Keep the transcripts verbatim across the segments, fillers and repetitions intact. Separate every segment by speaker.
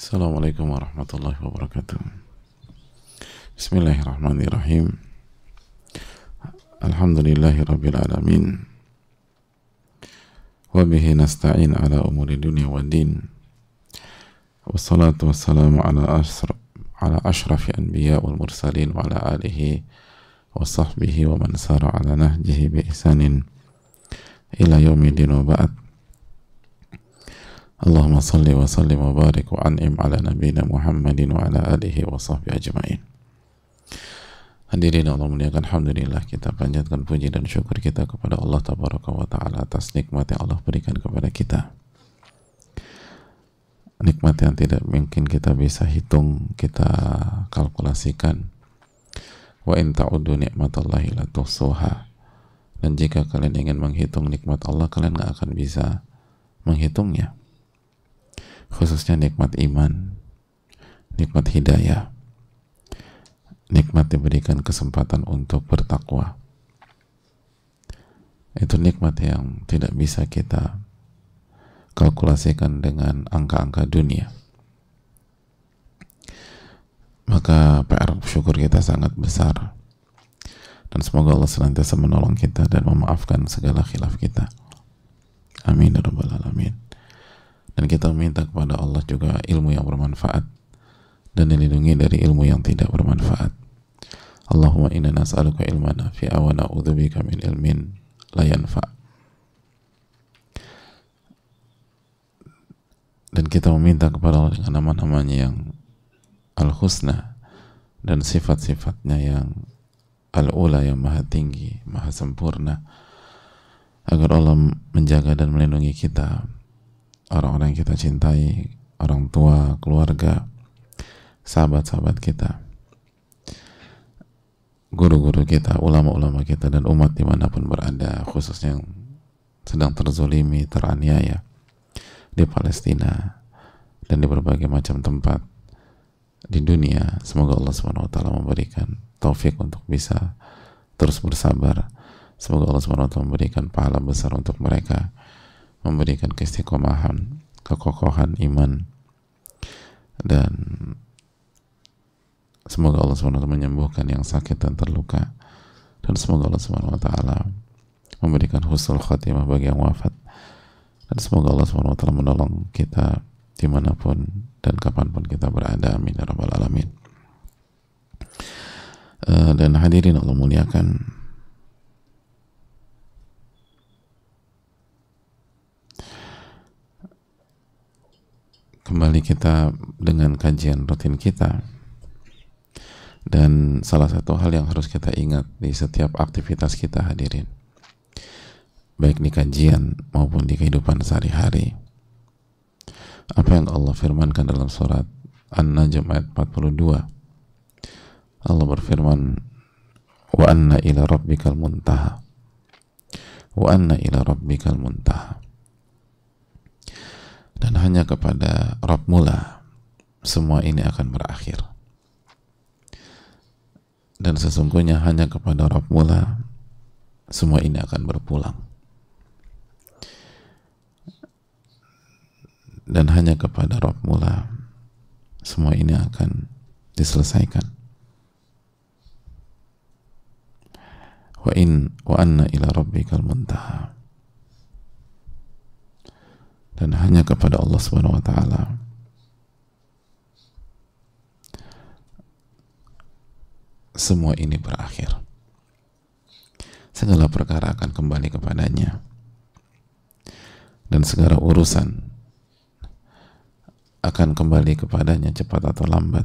Speaker 1: Assalamualaikum warahmatullahi wabarakatuh. Bismillahirrahmanirrahim. Alhamdulillahi rabbil alamin. Wa bihi nasta'in ala umuri dunya wa din. Wassalatu wassalamu ala ashraf ala ashrafi anbiya wal mursalin wa ala alihi wa sahbihi wa man sara ala nahjihi bi ihsanin ila yaumil din wa ba'd. Allahumma salli wa sallim wa barik wa an'im ala nabiyina Muhammadin wa ala alihi wa sahbihi ajma'in. Hadirin Allah muliakan, alhamdulillah kita panjatkan puji dan syukur kita kepada Allah tabaraka wa ta'ala atas nikmat yang Allah berikan kepada kita. Nikmat yang tidak mungkin kita bisa hitung, kita kalkulasikan. Wa in ta'uddu ni'matallahi la tuhsuha. Dan jika kalian ingin menghitung nikmat Allah, kalian gak akan bisa menghitungnya. Khususnya nikmat iman, nikmat hidayah, nikmat diberikan kesempatan untuk bertakwa. Itu nikmat yang tidak bisa kita kalkulasikan dengan angka-angka dunia. Maka P R syukur kita sangat besar, dan semoga Allah senantiasa menolong kita dan memaafkan segala khilaf kita. Amin ya rabbal alamin. Dan kita meminta kepada Allah juga ilmu yang bermanfaat dan dilindungi dari ilmu yang tidak bermanfaat. Allahumma inna nas'aluka ilman nafi'a wa na'udzubika min ilmin la yanfa'. Dan kita meminta kepada Allah dengan nama-namanya yang al-husna dan sifat-sifatnya yang al-ula, yang maha tinggi, maha sempurna, agar Allah menjaga dan melindungi kita, orang-orang yang kita cintai, orang tua, keluarga, sahabat-sahabat kita, guru-guru kita, ulama-ulama kita, dan umat dimanapun berada, khususnya yang sedang terzolimi, teraniaya di Palestina dan di berbagai macam tempat di dunia. Semoga Allah subhanahu wa taala memberikan taufik untuk bisa terus bersabar. Semoga Allah subhanahu wa taala memberikan pahala besar untuk mereka, memberikan keistiqomahan, kekokohan iman, dan semoga Allah subhanahu wa taala menyembuhkan yang sakit dan terluka, dan semoga Allah subhanahu wa taala memberikan husnul khatimah bagi yang wafat, dan semoga Allah subhanahu wa taala menolong kita dimanapun dan kapanpun kita berada. Amin ya rabbal alamin. Uh, dan hadirin Allah muliakan, kembali kita dengan kajian rutin kita, dan salah satu hal yang harus kita ingat di setiap aktivitas kita, hadirin, baik di kajian maupun di kehidupan sehari-hari, apa yang Allah firmankan dalam surat An-Najm ayat empat puluh dua. Allah berfirman, wa anna ila rabbikal muntaha, wa anna ila rabbikal muntaha. Dan hanya kepada Rabb mula semua ini akan berakhir. Dan sesungguhnya hanya kepada Rabb mula semua ini akan berpulang. Dan hanya kepada Rabb mula semua ini akan diselesaikan. Wa in wa anna ila rabbikal muntaha. Dan hanya kepada Allah subhanahu wa ta'ala semua ini berakhir. Segala perkara akan kembali kepadanya, dan segala urusan akan kembali kepadanya cepat atau lambat,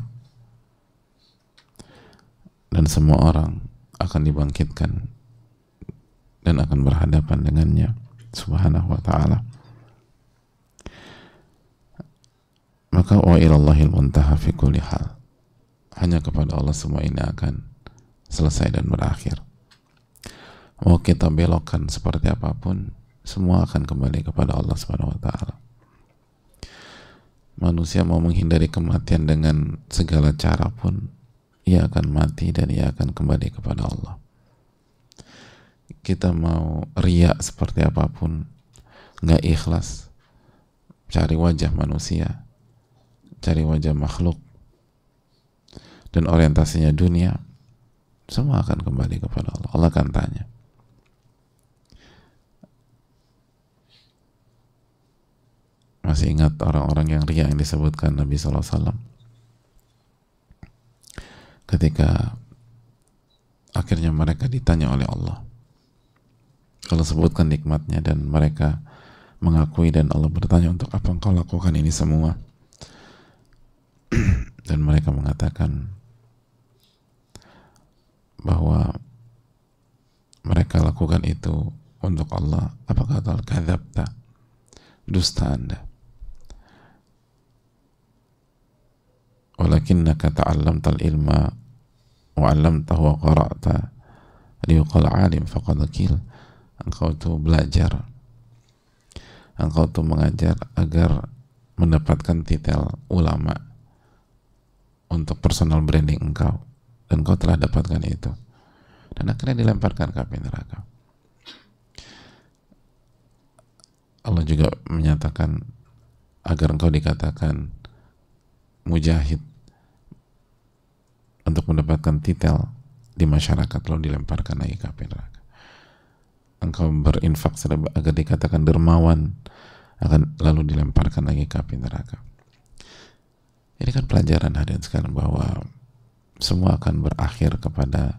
Speaker 1: dan semua orang akan dibangkitkan dan akan berhadapan dengannya subhanahu wa ta'ala. Maka wa ilallahil muntaha fi kulli hal. Hanya kepada Allah semua ini akan selesai dan berakhir. Mau kita belokkan seperti apapun, semua akan kembali kepada Allah subhanahu wa ta'ala. Manusia mau menghindari kematian dengan segala cara pun, ia akan mati dan ia akan kembali kepada Allah. Kita mau riya seperti apapun, nggak ikhlas, cari wajah manusia, cari wajah makhluk, dan orientasinya dunia, semua akan kembali kepada Allah. Allah akan tanya. Masih ingat orang-orang yang riya yang disebutkan Nabi shallallahu alaihi wasallam ketika akhirnya mereka ditanya oleh Allah, kalau sebutkan nikmatnya, dan mereka mengakui, dan Allah bertanya, untuk apa engkau lakukan ini semua? Dan mereka mengatakan bahwa mereka lakukan itu untuk Allah. Apa kata Allah? Kadzabta, dusta Anda. Walakinnaka ta'allamtal ilma wa 'allamtahu wa qara'ta liyuqal 'alim faqad qil. Engkau tuh belajar, engkau tuh mengajar agar mendapatkan titel ulama untuk personal branding engkau, dan engkau telah dapatkan itu, dan akhirnya dilemparkan ke api neraka. Allah juga menyatakan agar engkau dikatakan mujahid untuk mendapatkan titel di masyarakat, lalu dilemparkan lagi ke api neraka. Engkau berinfak agar dikatakan dermawan, akan lalu dilemparkan lagi ke api neraka. Ini kan pelajaran hadirin sekalian bahwa semua akan berakhir kepada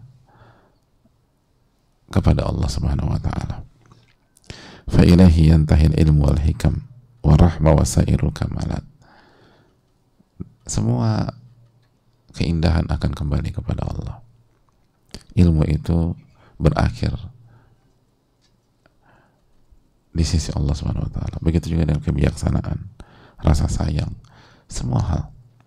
Speaker 1: kepada Allah Subhanahu wa taala. Fa ilahi yantahil ilmu wal hikam wa rahma wa sairul kamalat. Semua keindahan akan kembali kepada Allah. Ilmu itu berakhir di sisi Allah Subhanahu wa taala. Begitu juga dengan kebijaksanaan, rasa sayang, semua hal.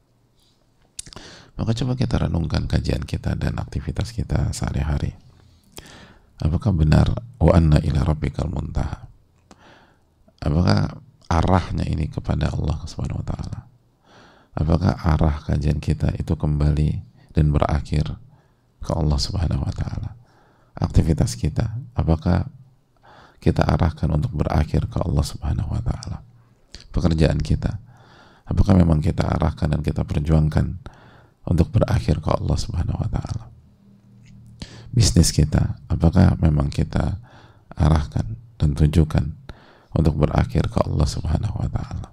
Speaker 1: Maka coba kita renungkan kajian kita dan aktivitas kita sehari-hari. Apakah benar wa anna ila rabbikal muntaha? Apakah arahnya ini kepada Allah Subhanahu wa taala? Apakah arah kajian kita itu kembali dan berakhir ke Allah Subhanahu wa taala? Aktivitas kita, apakah kita arahkan untuk berakhir ke Allah Subhanahu wa taala? Pekerjaan kita, apakah memang kita arahkan dan kita perjuangkan untuk berakhir ke Allah Subhanahu wa taala? Bisnis kita, apakah memang kita arahkan dan tujukan untuk berakhir ke Allah Subhanahu wa taala?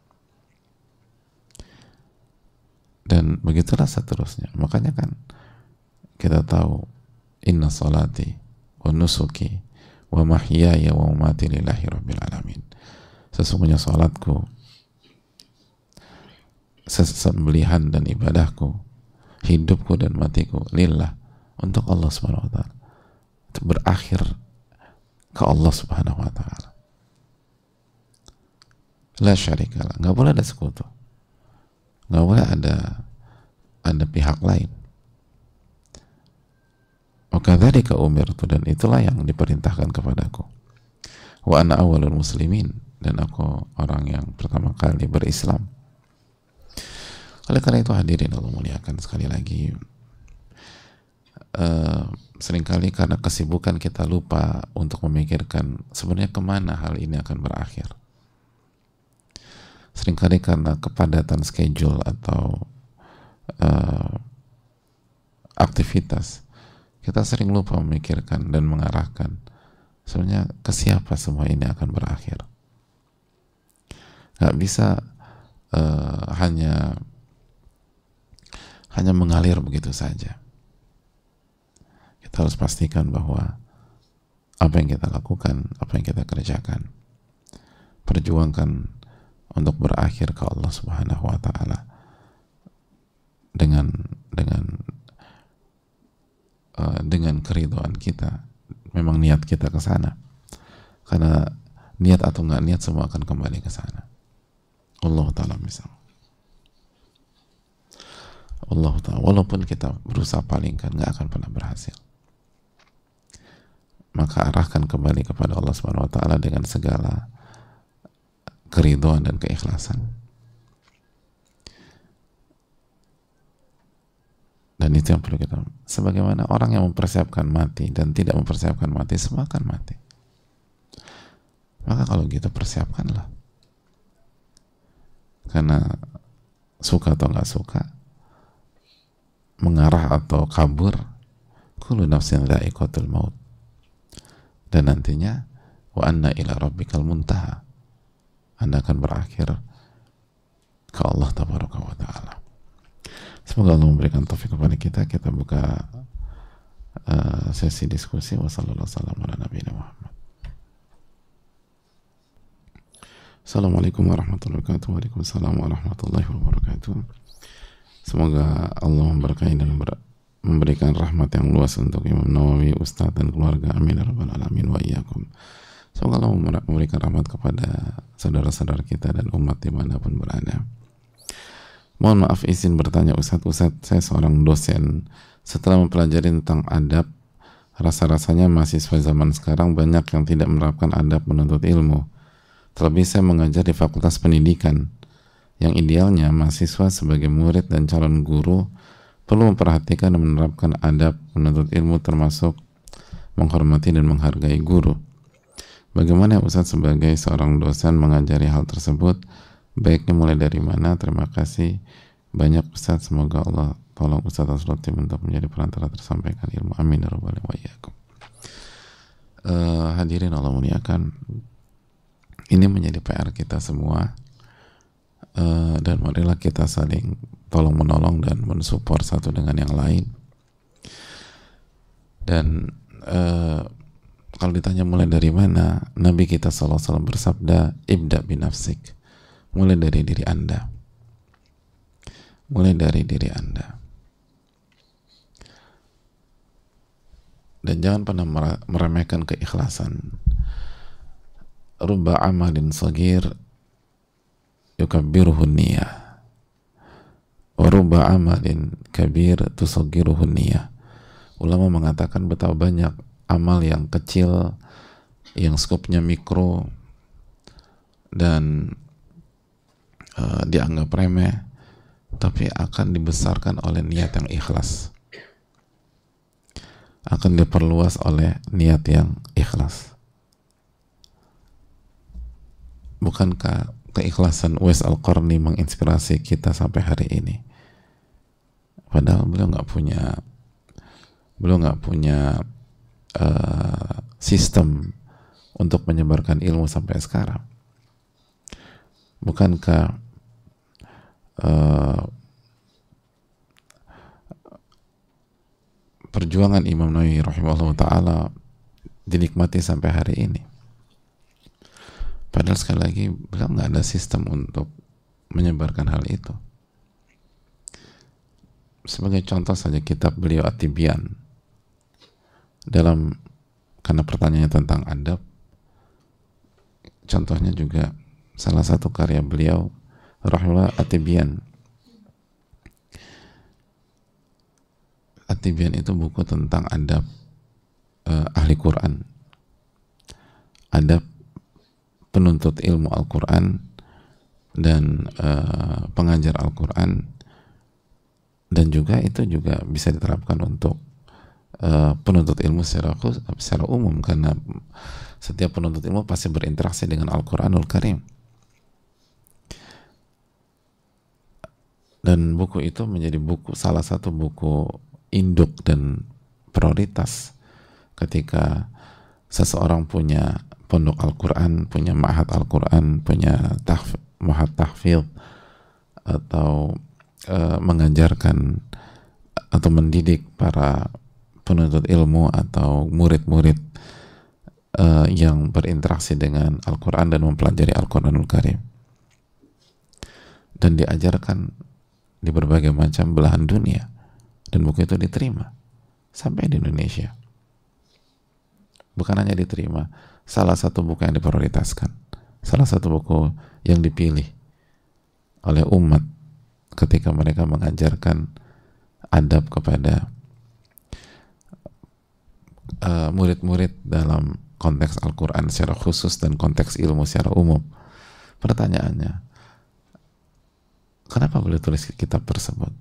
Speaker 1: Dan begitulah seterusnya. Makanya kan kita tahu inna salati wa nusuki wa mahyaya wa mamati lillahi rabbil alamin. Sesungguhnya salatku, sembelihan dan ibadahku, hidupku dan matiku lillah, untuk Allah Subhanahu wa taala, untuk berakhir ke Allah Subhanahu wa taala. La syarikalah, nggak boleh ada sekutu, nggak boleh ada ada pihak lain. Wakadzalika umirtu, dan itulah yang diperintahkan kepadaku. Wa ana awwalul muslimin, dan aku orang yang pertama kali berislam. Oleh karena itu hadirin Allah muliakan, sekali lagi uh, seringkali karena kesibukan kita lupa untuk memikirkan sebenarnya kemana hal ini akan berakhir. Seringkali karena kepadatan schedule atau uh, aktivitas, kita sering lupa memikirkan dan mengarahkan sebenarnya ke siapa semua ini akan berakhir. Gak bisa uh, hanya hanya mengalir begitu saja. Kita harus pastikan bahwa apa yang kita lakukan, apa yang kita kerjakan, perjuangkan untuk berakhir ke Allah Subhanahu wa taala dengan dengan uh, dengan keridhaan kita. Memang niat kita ke sana, karena niat atau nggak niat semua akan kembali ke sana. Allah taala misal. Allah taala, walaupun kita berusaha palingkan, nggak akan pernah berhasil. Maka arahkan kembali kepada Allah Subhanahu wa taala dengan segala keridhaan dan keikhlasan. Dan itu yang perlu kita, sebagaimana orang yang mempersiapkan mati dan tidak mempersiapkan mati, semua akan mati. Maka kalau gitu persiapkanlah, karena suka atau nggak suka, mengarah atau kabur, kullu nafsin dha'iqatul maut, dan nantinya wa anna ila rabbikal muntaha, Anda akan berakhir ke Allah tabaraka wa ta'ala. Semoga Allah memberikan taufik kepada kita. Kita buka uh, sesi diskusi. Wassallallahu ala nabiyina Muhammad. Assalamualaikum warahmatullahi wabarakatuh. Waalaikumsalam warahmatullahi wabarakatuh. Semoga Allah memberkahi dan memberikan rahmat yang luas untuk Imam Nawawi, Ustadz dan keluarga. Amin ya rabbal alamin wa iyyakum. Semoga Allah memberikan rahmat kepada saudara-saudara kita dan umat dimanapun berada. Mohon maaf izin bertanya Ustadz. Ustadz, saya seorang dosen. Setelah mempelajari tentang adab, rasa-rasanya mahasiswa zaman sekarang banyak yang tidak menerapkan adab menuntut ilmu. Terlebih saya mengajar di Fakultas Pendidikan, yang idealnya mahasiswa sebagai murid dan calon guru perlu memperhatikan dan menerapkan adab menuntut ilmu, termasuk menghormati dan menghargai guru. Bagaimana Ustadz sebagai seorang dosen mengajari hal tersebut? Baiknya mulai dari mana? Terima kasih banyak Ustadz. Semoga Allah tolong Ustadz Asroti untuk menjadi perantara tersampaikan ilmu. Amin ya rabbal alamin. Uh, hadirin Allah muliakan, ini menjadi P R kita semua, uh, dan marilah kita saling tolong menolong dan mensupport satu dengan yang lain. Dan uh, kalau ditanya mulai dari mana, Nabi kita shallallahu alaihi wasallam bersabda, ibda binafsik, mulai dari diri Anda, mulai dari diri Anda. Dan jangan pernah meremehkan keikhlasan. Rubba amalin sagir yukabbiruhu niyah, wa rubba amalin kabir tusaggiruhu niyah. Ulama mengatakan betapa banyak amal yang kecil, yang skopnya mikro dan uh, dianggap remeh, tapi akan dibesarkan oleh niat yang ikhlas, akan diperluas oleh niat yang ikhlas. Bukankah keikhlasan Uwais Al-Qarni menginspirasi kita sampai hari ini? Padahal beliau nggak punya beliau nggak punya uh, sistem untuk menyebarkan ilmu sampai sekarang. Bukankah uh, perjuangan Imam Nawawi rahimahullah ta'ala dinikmati sampai hari ini? Padahal sekali lagi beliau nggak ada sistem untuk menyebarkan hal itu. Sebagai contoh saja kitab beliau At-Tibyan, dalam, karena pertanyaannya tentang adab, contohnya juga salah satu karya beliau rahimahullah At-Tibyan. At-Tibyan itu buku tentang adab uh, ahli Quran, adab penuntut ilmu Al-Quran dan uh, pengajar Al-Quran, dan juga itu juga bisa diterapkan untuk uh, penuntut ilmu secara khusus, secara umum, karena setiap penuntut ilmu pasti berinteraksi dengan Al-Quranul Karim. Dan buku itu menjadi buku, salah satu buku induk dan prioritas ketika seseorang punya pondok Al-Quran, punya ma'had Al-Quran, punya tahf, ma'had tahfidz, atau uh, mengajarkan atau mendidik para penuntut ilmu atau murid-murid uh, yang berinteraksi dengan Al-Quran dan mempelajari Al-Quranul Karim, dan diajarkan di berbagai macam belahan dunia, dan buku itu diterima sampai di Indonesia. Bukan hanya diterima, salah satu buku yang diprioritaskan, salah satu buku yang dipilih oleh umat ketika mereka mengajarkan adab kepada uh, murid-murid dalam konteks Al-Quran secara khusus dan konteks ilmu secara umum. Pertanyaannya, kenapa beliau tulis kitab tersebut?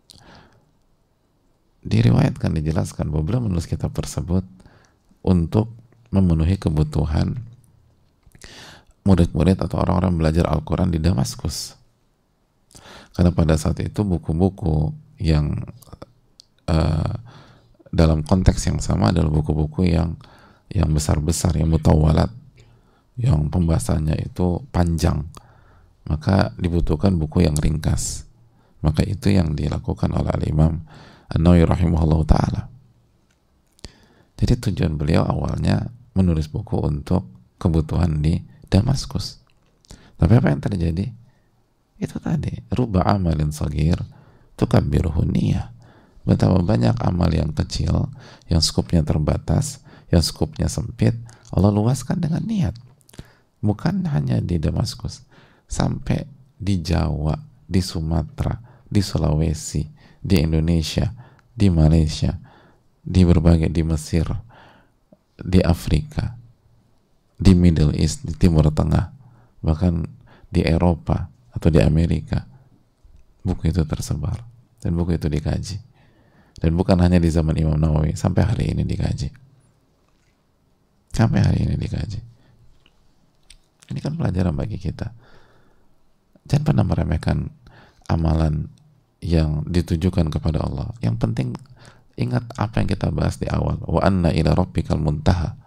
Speaker 1: Diriwayatkan, dijelaskan bahwa beliau menulis kitab tersebut untuk memenuhi kebutuhan murid-murid atau orang-orang belajar Al-Quran di Damaskus. Karena pada saat itu buku-buku yang uh, dalam konteks yang sama adalah buku-buku yang yang besar-besar, yang mutawalat, yang pembahasannya itu panjang, maka dibutuhkan buku yang ringkas. Maka itu yang dilakukan oleh Al-Imam An-Nawawi rahimahullah ta'ala. Jadi tujuan beliau awalnya menulis buku untuk kebutuhan di Damaskus. Tapi apa yang terjadi? Itu tadi, ruba amalin sagir tukabbiruhu niyah. Betapa banyak amal yang kecil, yang skupnya terbatas, yang skupnya sempit, Allah luaskan dengan niat. Bukan hanya di Damaskus, sampai di Jawa, di Sumatera, di Sulawesi, di Indonesia, di Malaysia, di berbagai, di Mesir, di Afrika, di Middle East, di Timur Tengah, bahkan di Eropa atau di Amerika, buku itu tersebar dan buku itu dikaji. Dan bukan hanya di zaman Imam Nawawi, sampai hari ini dikaji. Sampai hari ini dikaji. Ini kan pelajaran bagi kita. Jangan pernah meremehkan amalan yang ditujukan kepada Allah. Yang penting ingat apa yang kita bahas di awal. Wa anna ila rabbikal muntaha.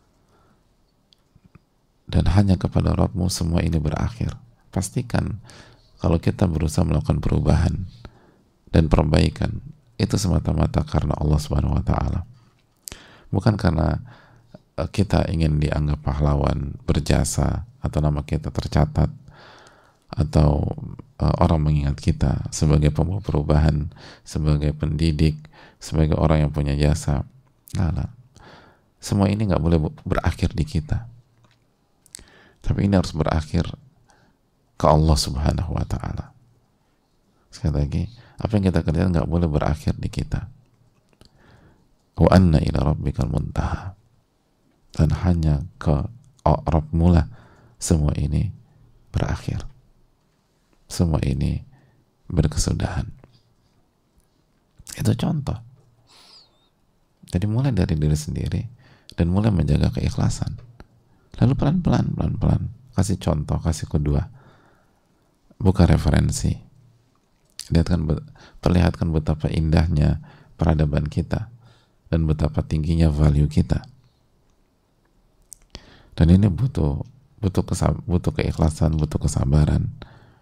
Speaker 1: Dan hanya kepada Rabbmu semua ini berakhir. Pastikan kalau kita berusaha melakukan perubahan dan perbaikan, itu semata-mata karena Allah Subhanahu wa taala. Bukan karena kita ingin dianggap pahlawan, berjasa, atau nama kita tercatat, atau uh, orang mengingat kita sebagai pembawa perubahan, sebagai pendidik, sebagai orang yang punya jasa. Nah, nah. Semua ini nggak boleh berakhir di kita. Tapi ini harus berakhir ke Allah Subhanahu wa ta'ala. Sekali lagi, apa yang kita kerjakan nggak boleh berakhir di kita. Wa anna ila rabbikal muntaha. Dan hanya ke Rabbmu lah semua ini berakhir. Semua ini berkesudahan. Itu contoh. Jadi mulai dari diri sendiri dan mulai menjaga keikhlasan. Lalu pelan-pelan, pelan-pelan kasih contoh, kasih kedua. Buka referensi. Lihatkan, perlihatkan betapa indahnya peradaban kita dan betapa tingginya value kita. Dan ini butuh butuh kesab, butuh keikhlasan, butuh kesabaran.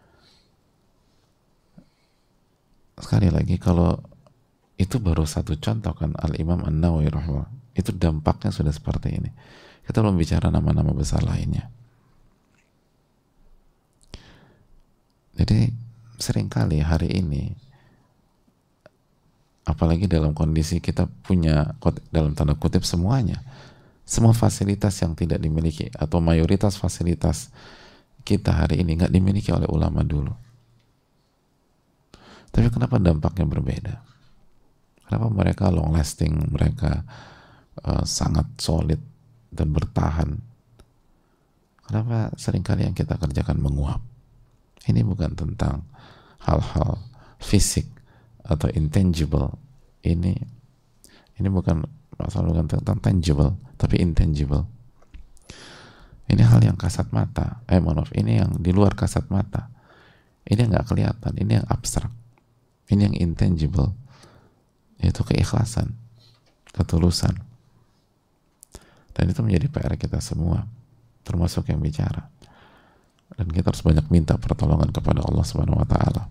Speaker 1: Sekali lagi, kalau itu baru satu contoh kan Al-Imam An-Nawawi rahimahullah, itu dampaknya sudah seperti ini. Kita belum bicara nama-nama besar lainnya. Jadi seringkali hari ini, apalagi dalam kondisi kita punya dalam tanda kutip semuanya, semua fasilitas yang tidak dimiliki atau mayoritas fasilitas kita hari ini nggak dimiliki oleh ulama dulu. Tapi kenapa dampaknya berbeda? Kenapa mereka long lasting, mereka uh, sangat solid dan bertahan? Kenapa seringkali yang kita kerjakan menguap? Ini bukan tentang hal-hal fisik atau intangible. Ini ini bukan masalah, bukan tentang tangible, tapi intangible. Ini hal yang kasat mata. Eh, mohon maaf, ini yang di luar kasat mata. Ini yang nggak kelihatan. Ini yang abstrak. Ini yang intangible, yaitu keikhlasan, ketulusan. Dan itu menjadi P R kita semua, termasuk yang bicara. Dan kita harus banyak minta pertolongan kepada Allah Subhanahu wa taala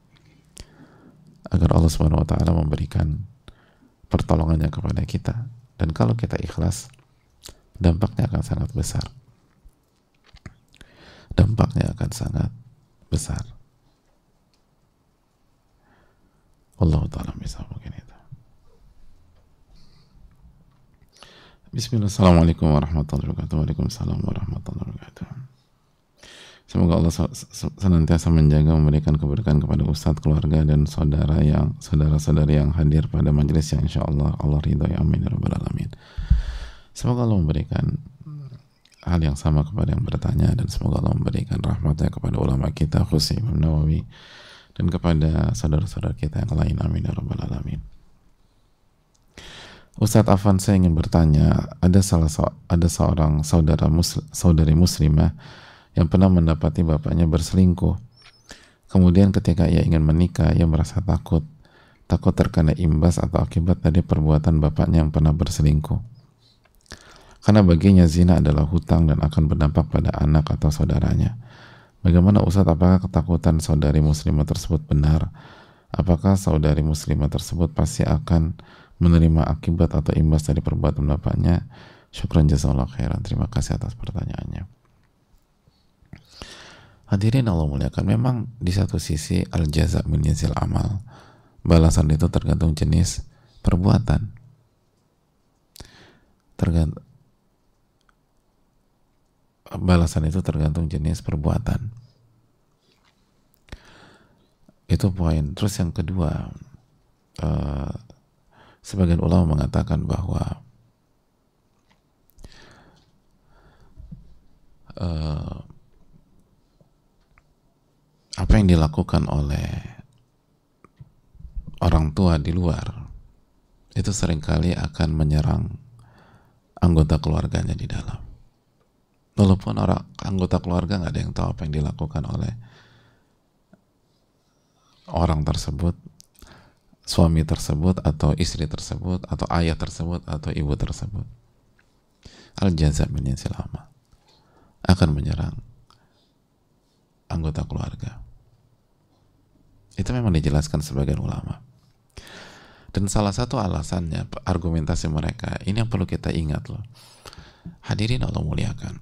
Speaker 1: agar Allah Subhanahu wa taala memberikan pertolongannya kepada kita. Dan kalau kita ikhlas, dampaknya akan sangat besar. Dampaknya akan sangat besar. Allah ta'ala bisa mungkin itu. Bismillah, assalamualaikum warahmatullahi wabarakatuh. Waalaikumsalam warahmatullahi wabarakatuh. Semoga Allah senantiasa menjaga, memberikan keberkahan kepada Ustadz, keluarga, dan saudara yang saudara-saudari yang hadir pada majelis yang insya Allah Allah ridhoi, amin ya rabbal alamin. Semoga Allah memberikan hal yang sama kepada yang bertanya, dan semoga Allah memberikan rahmatnya kepada ulama kita khususnya Imam Nawawi dan kepada saudara-saudara kita yang lain, amin ya rabbal alamin. Ustadz Afan, saya ingin bertanya, ada salah ada seorang saudara muslim, saudari muslimah yang pernah mendapati bapaknya berselingkuh Kemudian ketika ia ingin menikah, ia merasa takut, takut terkena imbas atau akibat dari perbuatan bapaknya yang pernah berselingkuh. Karena baginya zina adalah hutang dan akan berdampak pada anak atau saudaranya. Bagaimana Ustadz, apakah ketakutan saudari muslimah tersebut benar? Apakah saudari muslimah tersebut pasti akan menerima akibat atau imbas dari perbuatan bapaknya? Syukran jazakallahu khairan. Terima kasih atas pertanyaannya. Hadirin Allah muliakan, memang di satu sisi al-jaza min jinsil amal, balasan itu tergantung jenis perbuatan. Tergantung balasan itu tergantung jenis perbuatan. Itu poin. Terus yang kedua, uh, sebagian ulama mengatakan bahwa uh, apa yang dilakukan oleh orang tua di luar itu seringkali akan menyerang anggota keluarganya di dalam. Walaupun orang anggota keluarga nggak ada yang tahu apa yang dilakukan oleh orang tersebut, suami tersebut atau istri tersebut atau ayah tersebut atau ibu tersebut. Al-jaza min jinsil amal akan menyerang anggota keluarga. Itu memang dijelaskan sebagian ulama. Dan salah satu alasannya, argumentasi mereka, ini yang perlu kita ingat loh. Hadirin Allah muliakan.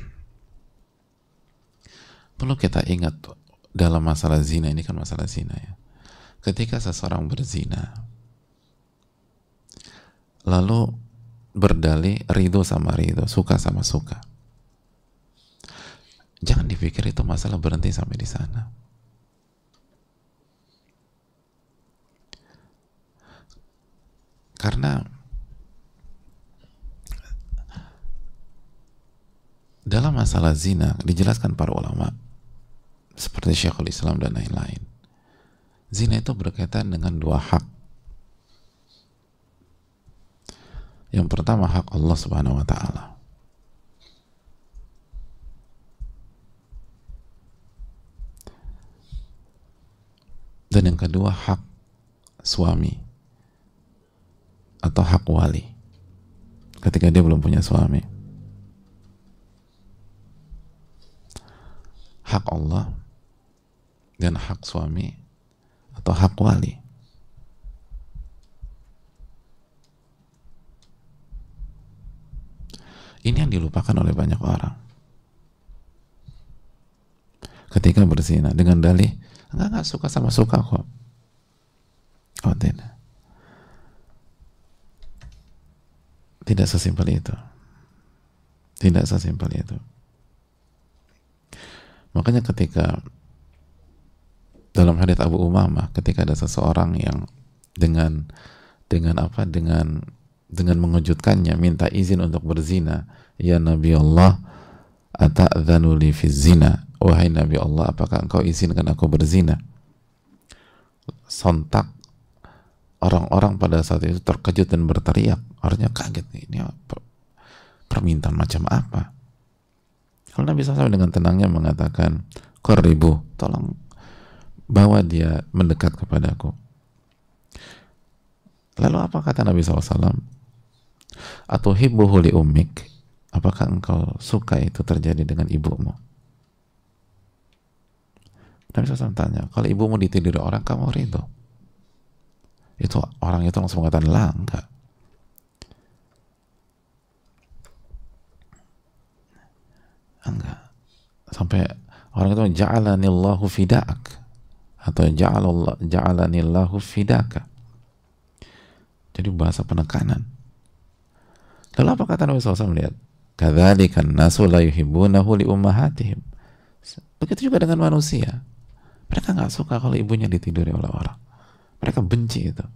Speaker 1: Perlu kita ingat dalam masalah zina, ini kan masalah zina ya. Ketika seseorang berzina, lalu berdalih ridho sama ridho, suka sama suka, jangan dipikir itu masalah berhenti sampai di sana. Karena dalam masalah zina dijelaskan para ulama seperti Syekhul Islam dan lain-lain, zina itu berkaitan dengan dua hak. Yang pertama hak Allah Subhanahu wa Ta'ala, dan yang kedua hak suami atau hak wali ketika dia belum punya suami. Hak Allah dan hak suami atau hak wali. Ini yang dilupakan oleh banyak orang ketika berzina dengan dalih enggak, enggak suka sama suka kok. Oh tidak. Tidak sesimpel itu. Tidak sesimpel itu. Makanya ketika dalam hadits Abu Umamah, ketika ada seseorang yang dengan dengan apa dengan dengan mengejutkannya minta izin untuk berzina, ya Nabi Allah, ata'dzanu li fi zina, wahai Nabi Allah, apakah engkau izinkan aku berzina? Sontak orang-orang pada saat itu terkejut dan berteriak. Artinya kaget, ini apa? Permintaan macam apa? Kalau Nabi shallallahu alaihi wasallam dengan tenangnya mengatakan, qaribu, tolong bawa dia mendekat kepadaku. Lalu apa kata Nabi shallallahu alaihi wasallam? Atuhibbuhu li ummik, apakah engkau suka itu terjadi dengan ibumu? Nabi shallallahu alaihi wasallam tanya, kalau ibumu ditiduri orang, kamu ridho? Itu orang itu langsung mengatakan, lah, enggak. Enggak. Sampai orang itu ja'alanillahu fidak atau ja'alallah ja'alanillahu fidaka. Jadi bahasa penekanan. Lalu apa kata Nabi shallallahu alaihi wasallam? Lihat, kadzalika an-nasu la yuhibbunahu li ummahatihim. Begitu juga dengan manusia. Mereka nggak suka kalau ibunya ditiduri oleh orang. Mereka benci itu.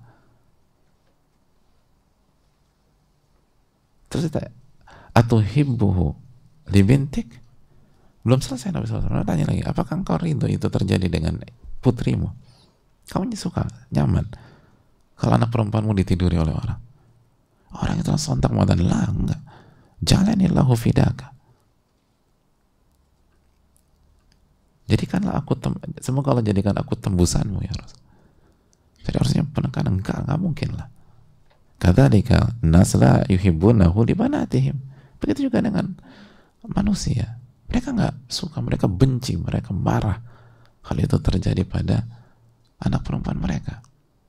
Speaker 1: Terus kita atuhibbuhu li bintik. Belum selesai Nabi shallallahu alaihi wasallam tanya lagi, apakah engkau ridho itu terjadi dengan putrimu? Kamu suka, nyaman kalau anak perempuanmu ditiduri oleh orang? Orang itu langsung sontak mengatakan, lah, enggak. Jalanillahu fidaka. Jadikanlah aku tem semoga Allah jadikan aku tembusanmu ya Rasul. Jadi harusnya penekanan, enggak, enggak mungkin lah. Kadzalika nasla yuhibbunahu li banatihim. Begitu juga dengan manusia. Mereka enggak suka, mereka benci, mereka marah kalau itu terjadi pada anak perempuan mereka.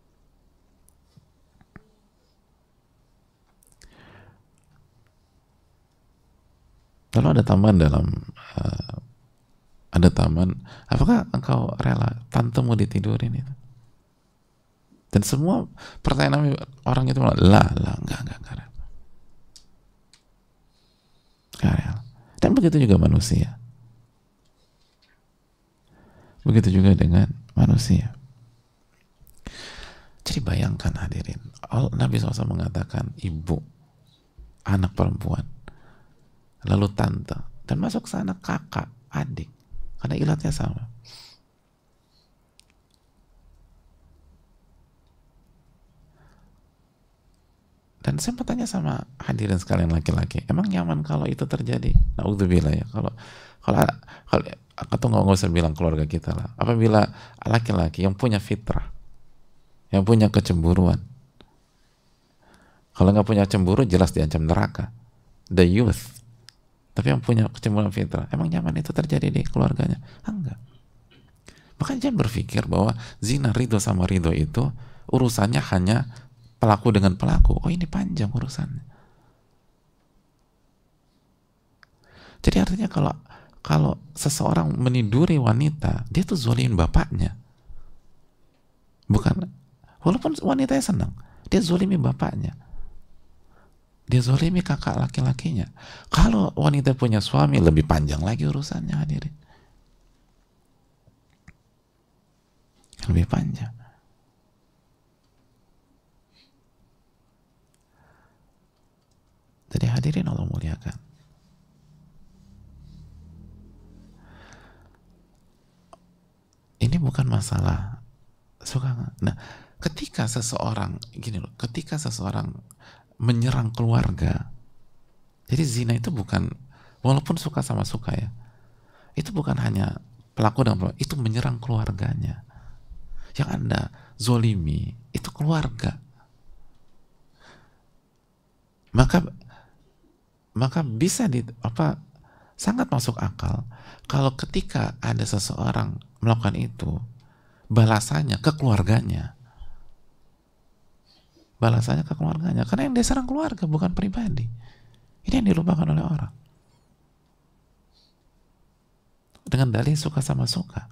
Speaker 1: Lalu ada tambahan dalam uh, ada tambahan, apakah engkau rela tantemu ditidurin itu? Dan semua pertanyaan orang itu malah, lah, lah, enggak, enggak, enggak rela. Enggak rela. Dan begitu juga manusia. Begitu juga dengan manusia. Jadi bayangkan hadirin, Nabi shallallahu alaihi wasallam mengatakan ibu, anak perempuan, lalu tante, dan masuk sana kakak, adik, karena ilatnya sama. Dan saya mau tanya sama hadirin sekalian laki-laki, emang nyaman kalau itu terjadi? Naudzubillah ya, kalau kalau kalau atau nggak usah bilang keluarga kita lah. Apabila laki-laki yang punya fitrah, yang punya kecemburuan, kalau nggak punya cemburu jelas diancam neraka, the youth. Tapi yang punya kecemburuan fitrah, emang nyaman itu terjadi di keluarganya? Enggak. Makanya jangan berpikir bahwa zina ridho sama ridho itu urusannya hanya pelaku dengan pelaku. Oh, ini panjang urusannya. Jadi artinya kalau kalau seseorang meniduri wanita, dia tuh zolimin bapaknya. Bukan, walaupun wanitanya senang, dia zolimi bapaknya. Dia zolimi kakak laki-lakinya. Kalau wanita punya suami, lebih panjang lagi urusannya, hadirin. Lebih panjang. Jadi hadirin Allah muliakan. Ini bukan masalah suka nggak. Nah, ketika seseorang gini loh, ketika seseorang menyerang keluarga, jadi zina itu bukan, walaupun suka sama suka ya, itu bukan hanya pelaku dan pelaku, itu menyerang keluarganya. Yang Anda zolimi itu keluarga. Maka maka bisa di apa sangat masuk akal kalau ketika ada seseorang melakukan itu, balasannya ke keluarganya. Balasannya ke keluarganya. Karena yang diserang keluarga, bukan pribadi. Ini yang dilupakan oleh orang. Dengan dalih suka sama suka.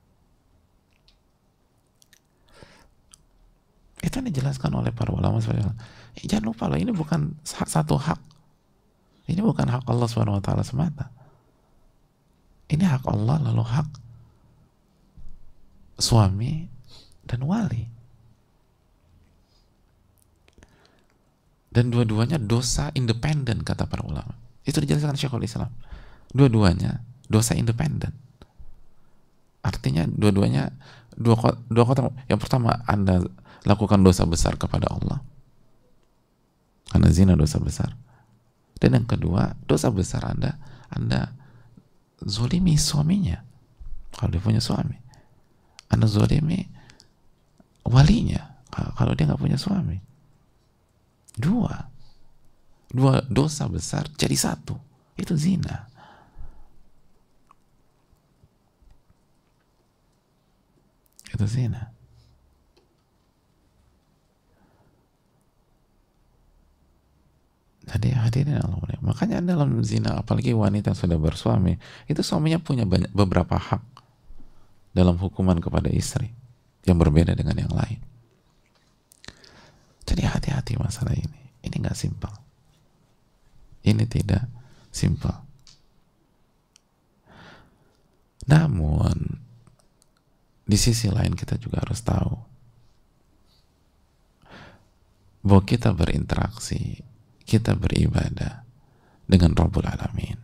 Speaker 1: Itu yang dijelaskan oleh para ulama. Eh, jangan lupa loh, ini bukan hak, satu hak. Ini bukan hak Allah subhanahu wa taala semata. Ini hak Allah lalu hak suami dan wali. Dan dua-duanya dosa independen kata para ulama. Itu dijelaskan Syekhul Islam. Dua-duanya dosa independen. Artinya dua-duanya dua kota, dua kota. Yang pertama, Anda lakukan dosa besar kepada Allah. Karena zina dosa besar. Dan yang kedua, dosa besar Anda Anda zolimi suaminya. Kalau dia punya suami. Anda zolimi walinya kalau dia nggak punya suami. Dua dua dosa besar jadi satu, itu zina. Itu zina. Jadi hadirin Allah mulia. Makanya dalam zina, apalagi wanita yang sudah bersuami, itu suaminya punya banyak, beberapa hak dalam hukuman kepada istri yang berbeda dengan yang lain. Jadi hati-hati masalah ini. Ini nggak simpel. Ini tidak simpel. Namun di sisi lain kita juga harus tahu bahwa kita berinteraksi, kita beribadah dengan Rabbul Alamin,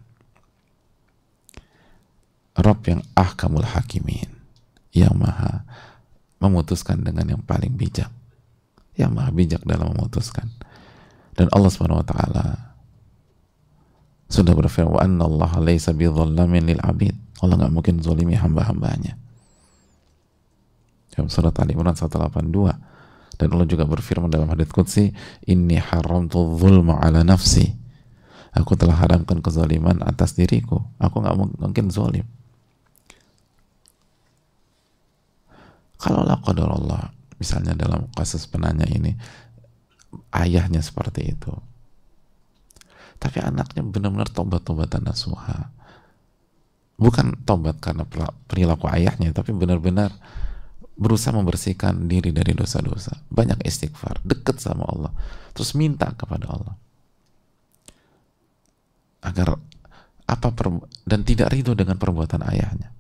Speaker 1: Rabb yang ahkamul hakimin, yang maha memutuskan dengan yang paling bijak, yang maha bijak dalam memutuskan. Dan Allah subhanahu wa ta'ala sudah berfirman, wa anna Allah laysa bidhallamin lil abid. Allah nggak mungkin zolimi hamba-hambanya. Dalam surat Ali Imran seratus delapan puluh dua, dan Allah juga berfirman dalam hadits qudsi, inni haramtu dzulma ala nafsi, aku telah haramkan kezaliman atas diriku, aku nggak mungkin zalim. Kalau la qadar Allah, misalnya dalam kasus penanya ini ayahnya seperti itu, tapi anaknya benar-benar tobat-tobatan nasuha, bukan tobat karena perilaku ayahnya, tapi benar-benar berusaha membersihkan diri dari dosa-dosa, banyak istighfar, dekat sama Allah, terus minta kepada Allah agar apa dan tidak ridho dengan perbuatan ayahnya,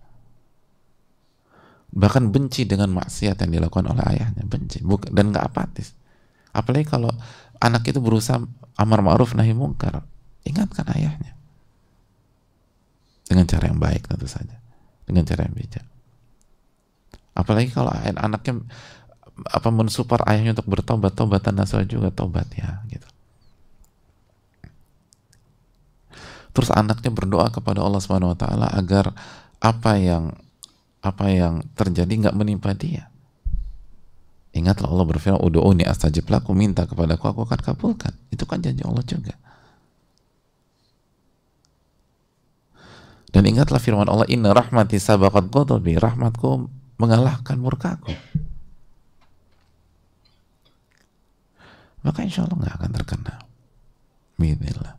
Speaker 1: bahkan benci dengan maksiat yang dilakukan oleh ayahnya, benci dan nggak apatis. Apalagi kalau anak itu berusaha amar ma'ruf nahi mungkar, ingatkan ayahnya dengan cara yang baik, tentu saja dengan cara yang bijak. Apalagi kalau anaknya apa mensupport ayahnya untuk bertobat, tobatan nasuha juga, tobat ya gitu. Terus anaknya berdoa kepada Allah Subhanahu wa taala agar apa yang apa yang terjadi nggak menimpa dia. Ingatlah Allah berfirman, ud'uni astajib lakum, minta kepadaku aku akan kabulkan. Itu kan janji Allah juga. Dan ingatlah firman Allah, inna rahmati sabaqat ghadabi, rahmatku mengalahkan murkaku. Maka insya Allah nggak akan terkena. Bismillah.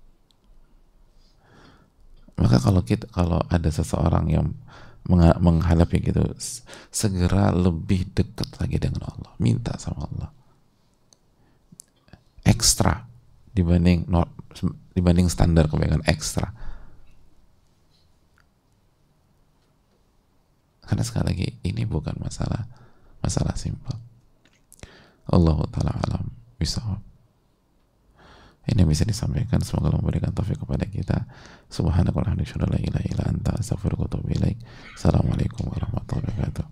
Speaker 1: Maka kalau kita kalau ada seseorang yang menghadapi gitu, segera lebih dekat lagi dengan Allah, minta sama Allah ekstra dibanding dibanding standar kebaikan ekstra. Karena sekali lagi ini bukan masalah masalah simpel. Allahu ta'ala alam bisawab. Ini bisa disampaikan, semoga Allah memberikan taufik kepada kita. Subhanakallahumma wa bihamdika, la ilaha illa anta, astaghfiruka wa atubu ilaik. Assalamualaikum warahmatullahi wabarakatuh.